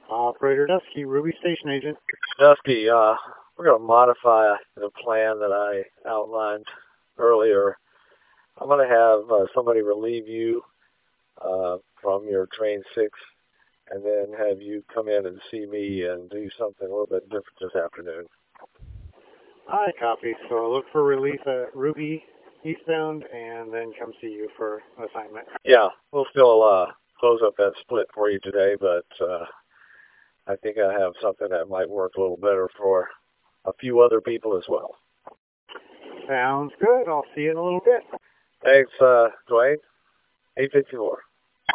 Operator Dusky, Ruby Station Agent. Dusky, we're going to modify the plan that I outlined earlier. I'm going to have somebody relieve you from your Train 6, and then have you come in and see me and do something a little bit different this afternoon. I copy. So look for relief at Ruby eastbound, and then come see you for assignment. Yeah, we'll still close up that split for you today, but I think I have something that might work a little better for a few other people as well. Sounds good. I'll see you in a little bit. Thanks, Dwayne. 854.